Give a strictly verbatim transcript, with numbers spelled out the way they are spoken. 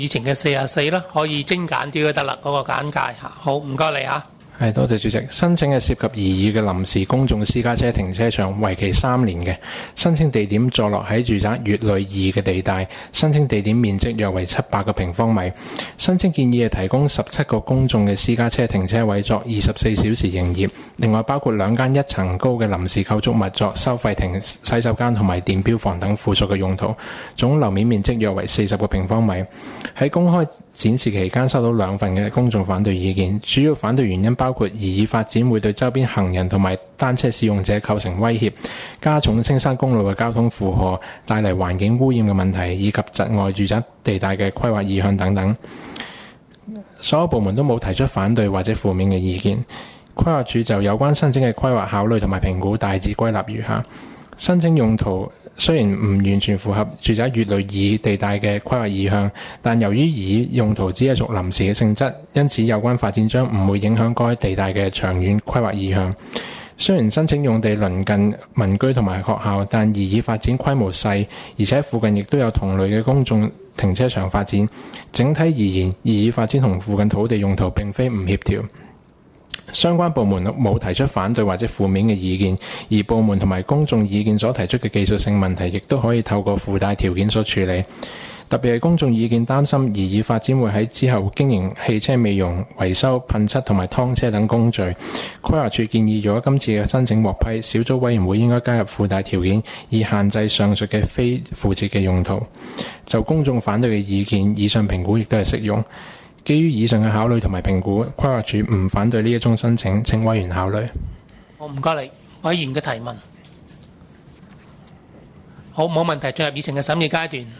議程嘅四十四啦，可以精簡啲都得啦，嗰、那個簡介嚇。好，唔該你嚇。 係，多謝主席。申請係涉及擬議嘅臨時公眾私家車停車場，為期三年嘅。申請地點坐落喺住宅乙類二嘅地帶，申請地點面積約為七百個平方米。申請建議係提供十七個公眾嘅私家車停車位作二十四小時營業，另外包括兩間一層高嘅臨時構築物作收費亭、洗手間同埋電錶房等附屬嘅用途，總樓面面積約為四十個平方米。喺公開展示期間收到兩份嘅公眾反對意見，主要反對原因包括擬議發展會對周邊行人同埋單車使用者構成威脅，加重青山公路嘅交通負荷，帶嚟環境污染嘅問題，以及窒礙住宅地帶嘅規劃意向等等。所有部門都冇提出反對或者負面嘅意見。規劃署就有關申請嘅規劃考慮同埋評估大致歸納如下：申請用途雖然唔完全符合住宅乙類二地帶嘅規劃意向，但由於擬用途只係屬臨時嘅性質，因此有關發展將唔會影響該地帶嘅長遠規劃意向。雖然申請用地鄰近民居同埋學校，但擬議發展規模細，而且附近亦都有同類嘅公眾停車場發展。整體而言，擬議發展同附近土地用途並非唔協調。相關部門冇提出反對或者負面嘅意見，而部門同埋公眾意見所提出嘅技術性問題，亦都可以透過附帶條件所處理。特別係公眾意見擔心擬議發展會喺之後經營汽車美容、維修、噴漆同埋劏車等工序。規劃署建議，如果今次嘅申請獲批，小組委員會應該加入附帶條件，以限制上述嘅非附設嘅用途。就公眾反對嘅意見，以上評估亦都係適用。基於以上嘅考慮同埋評估，規劃署唔反對呢一宗申請，請委員考慮。 好，唔該你，委員嘅提問。好，冇問題，進入議程嘅審議階段。